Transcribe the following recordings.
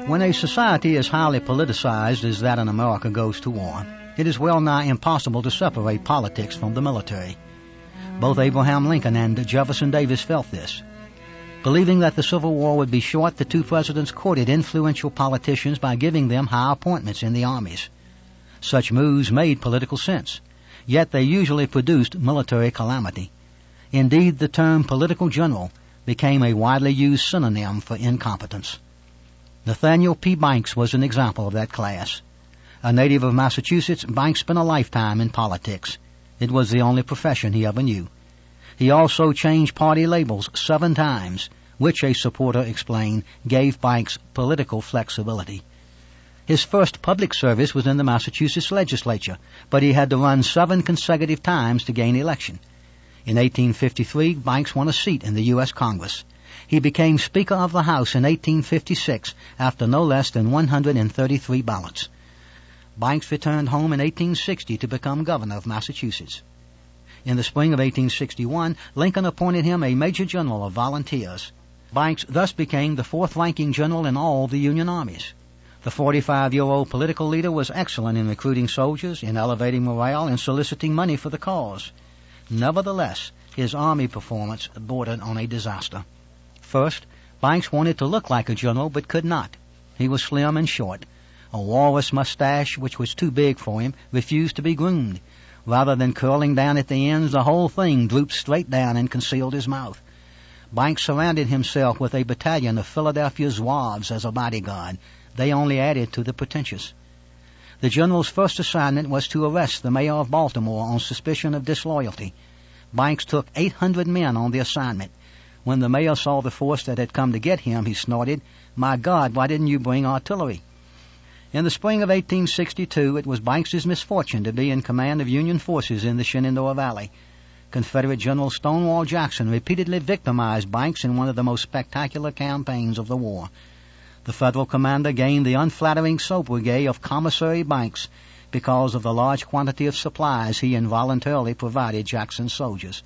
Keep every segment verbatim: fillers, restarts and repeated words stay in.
When a society as highly politicized as that in America goes to war, it is well nigh impossible to separate politics from the military. Both Abraham Lincoln and Jefferson Davis felt this. Believing that the Civil War would be short, the two presidents courted influential politicians by giving them high appointments in the armies. Such moves made political sense, yet they usually produced military calamity. Indeed, the term political general became a widely used synonym for incompetence. Nathaniel P. Banks was an example of that class. A native of Massachusetts, Banks spent a lifetime in politics. It was the only profession he ever knew. He also changed party labels seven times, which a supporter explained gave Banks political flexibility. His first public service was in the Massachusetts legislature, but he had to run seven consecutive times to gain election. In eighteen fifty-three, Banks won a seat in the U S Congress. He became Speaker of the House in eighteen fifty-six after no less than one hundred thirty-three ballots. Banks returned home in eighteen sixty to become governor of Massachusetts. In the spring of eighteen sixty-one, Lincoln appointed him a Major General of Volunteers. Banks thus became the fourth-ranking general in all the Union armies. The forty-five-year-old political leader was excellent in recruiting soldiers, in elevating morale, and soliciting money for the cause. Nevertheless, his army performance bordered on a disaster. First, Banks wanted to look like a general but could not. He was slim and short. A walrus mustache, which was too big for him, refused to be groomed. Rather than curling down at the ends, the whole thing drooped straight down and concealed his mouth. Banks surrounded himself with a battalion of Philadelphia Zouaves as a bodyguard. They only added to the pretentious. The general's first assignment was to arrest the mayor of Baltimore on suspicion of disloyalty. Banks took eight hundred men on the assignment. When the mayor saw the force that had come to get him, he snorted, "My God, why didn't you bring artillery?" In the spring of eighteen sixty-two, it was Banks's misfortune to be in command of Union forces in the Shenandoah Valley. Confederate General Stonewall Jackson repeatedly victimized Banks in one of the most spectacular campaigns of the war. The Federal commander gained the unflattering sobriquet of Commissary Banks because of the large quantity of supplies he involuntarily provided Jackson's soldiers.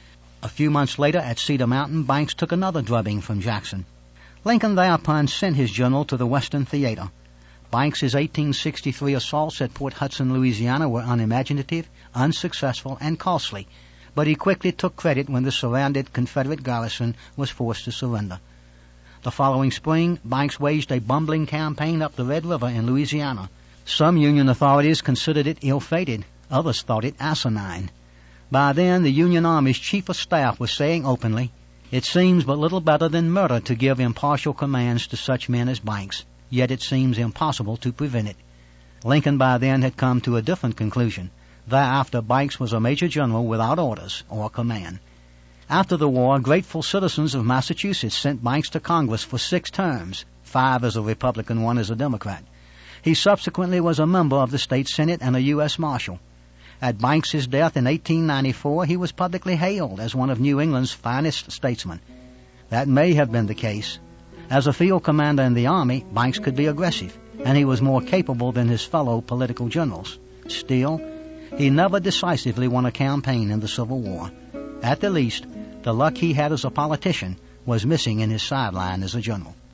A few months later, at Cedar Mountain, Banks took another drubbing from Jackson. Lincoln thereupon sent his general to the Western Theater. Banks's eighteen sixty-three assaults at Port Hudson, Louisiana were unimaginative, unsuccessful, and costly, but he quickly took credit when the surrounded Confederate garrison was forced to surrender. The following spring, Banks waged a bumbling campaign up the Red River in Louisiana. Some Union authorities considered it ill-fated. Others thought it asinine. By then, the Union Army's chief of staff was saying openly, "It seems but little better than murder to give impartial commands to such men as Banks, yet it seems impossible to prevent it." Lincoln by then had come to a different conclusion. Thereafter, Banks was a major general without orders or command. After the war, grateful citizens of Massachusetts sent Banks to Congress for six terms, five as a Republican, one as a Democrat. He subsequently was a member of the state Senate and a U S Marshal. At Banks's death in eighteen ninety-four, he was publicly hailed as one of New England's finest statesmen. That may have been the case. As a field commander in the Army, Banks could be aggressive, and he was more capable than his fellow political generals. Still, he never decisively won a campaign in the Civil War. At the least, the luck he had as a politician was missing in his sideline as a general.